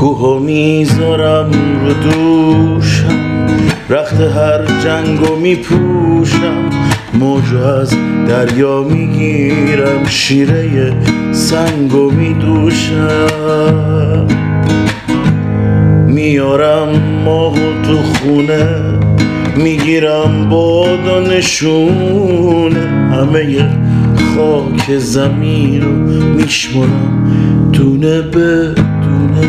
کوهو میذارم رو دوشم، رخت هر جنگو میپوشم، موجو از دریا میگیرم، شیره سنگو میدوشم. میارم ماهو تو خونه، میگیرم باد و نشونه، همه خاک زمین رو میشمرم دونه به دونه.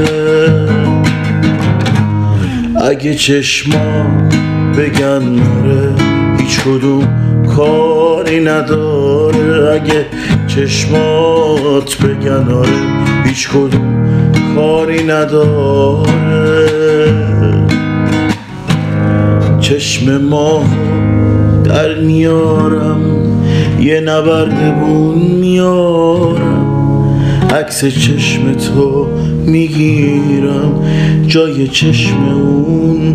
اگه چشما بگن ناره هیچ کدوم کاری نداره، اگه چشمات بگن آره هیچ کدوم کاری نداره. چشم ماه در میارم، یه نبردبون میارم، عکس چشم تو میگیرم، جای چشم اون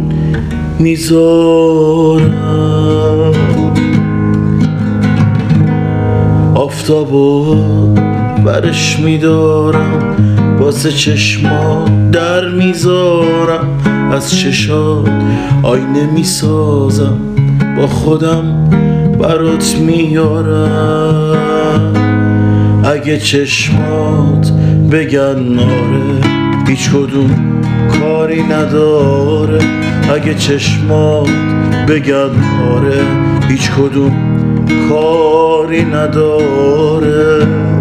میذارم. آفتابو برش میدارم، واسه چشما در میذارم، از چشات آینه میسازم، با خودم برات میارم. اگه چشمات بگن آره هیچ کدوم کاری نداره، اگه چشمات بگن آره هیچ کدوم کاری نداره.